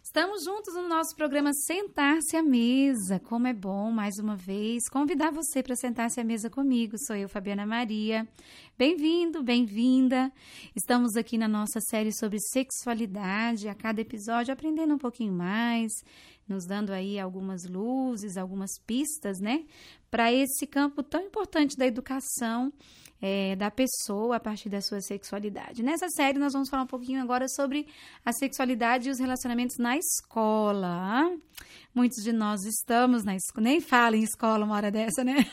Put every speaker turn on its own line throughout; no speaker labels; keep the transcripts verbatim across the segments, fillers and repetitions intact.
Estamos juntos no nosso programa Sentar-se à Mesa. Como é bom, mais uma vez, convidar você para sentar-se à mesa comigo. Sou eu, Fabiana Maria. Bem-vindo, bem-vinda. Estamos aqui na nossa série sobre sexualidade, a cada episódio aprendendo um pouquinho mais, nos dando aí algumas luzes, algumas pistas, né? Para esse campo tão importante da educação é, da pessoa a partir da sua sexualidade. Nessa série nós vamos falar um pouquinho agora sobre a sexualidade e os relacionamentos na escola. Muitos de nós estamos na escola, nem fala em escola uma hora dessa, né?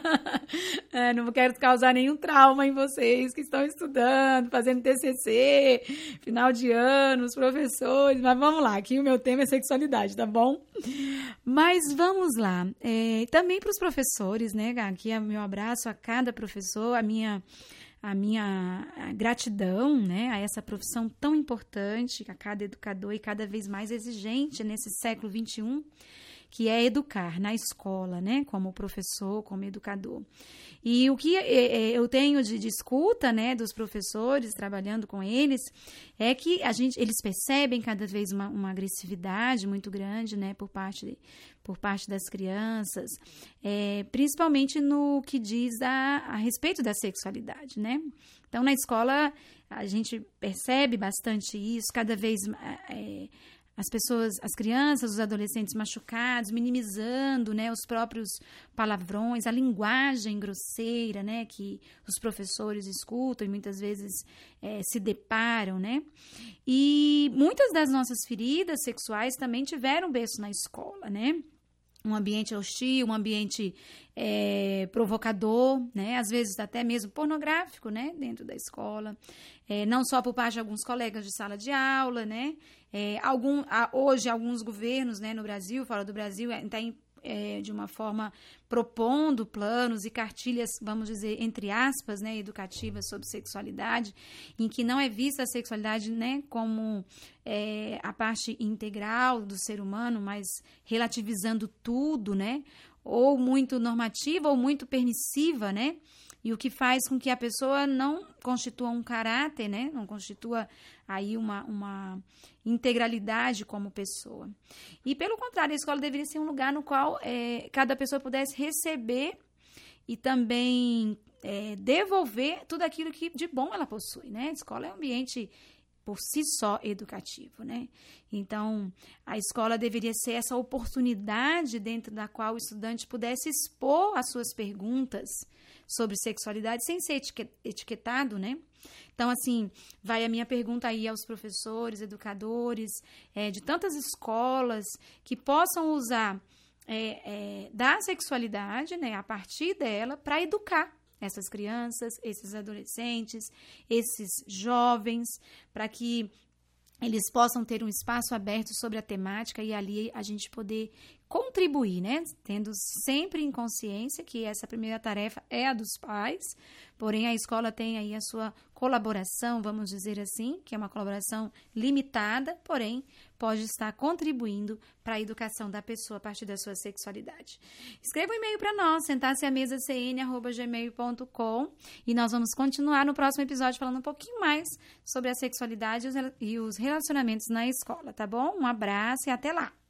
É, não quero causar nenhum trauma em vocês que estão estudando, fazendo T C C, final de ano, os professores, mas vamos lá, aqui o meu tema é sexualidade, tá bom? Mas vamos lá, é, também para os professores, né? Aqui é o meu abraço a cada professor, a minha... a minha gratidão, né, a essa profissão tão importante, a cada educador e cada vez mais exigente nesse século vinte e um, que é educar na escola, né, como professor, como educador. E o que eu tenho de, de escuta, né, dos professores, trabalhando com eles, é que a gente, eles percebem cada vez uma, uma agressividade muito grande, né, por parte de, por parte das crianças, é, principalmente no que diz a, a respeito da sexualidade, né? Então, na escola, a gente percebe bastante isso, cada vez é, as pessoas, as crianças, os adolescentes machucados, minimizando, né, os próprios palavrões, a linguagem grosseira, né, que os professores escutam e muitas vezes é, se deparam, né? E muitas das nossas feridas sexuais também tiveram berço na escola, né? Um ambiente hostil, um ambiente é, provocador, né? Às vezes até mesmo pornográfico, né? Dentro da escola, é, não só por parte de alguns colegas de sala de aula, né? É, algum, hoje, alguns governos, né, no Brasil, fora do Brasil, tem É, de uma forma propondo planos e cartilhas, vamos dizer, entre aspas, né, educativas sobre sexualidade, em que não é vista a sexualidade, né, como é, a parte integral do ser humano, mas relativizando tudo, né, ou muito normativa ou muito permissiva, né, e o que faz com que a pessoa não constitua um caráter, né, não constitua aí uma, uma integralidade como pessoa. E, pelo contrário, a escola deveria ser um lugar no qual é, cada pessoa pudesse receber e também é, devolver tudo aquilo que de bom ela possui, né? A escola é um ambiente por si só educativo, né? Então, a escola deveria ser essa oportunidade dentro da qual o estudante pudesse expor as suas perguntas sobre sexualidade sem ser etiquetado, né? Então, assim, vai a minha pergunta aí aos professores, educadores, é, de tantas escolas que possam usar é, é, da sexualidade, né, a partir dela, para educar essas crianças, esses adolescentes, esses jovens, para que eles possam ter um espaço aberto sobre a temática e ali a gente poder contribuir, né? Tendo sempre em consciência que essa primeira tarefa é a dos pais, porém a escola tem aí a sua colaboração, vamos dizer assim, que é uma colaboração limitada, porém pode estar contribuindo para a educação da pessoa a partir da sua sexualidade. Escreva um e-mail para nós, sentar-se à mesa c n arroba gmail ponto com, e nós vamos continuar no próximo episódio falando um pouquinho mais sobre a sexualidade e os relacionamentos na escola, tá bom? Um abraço e até lá!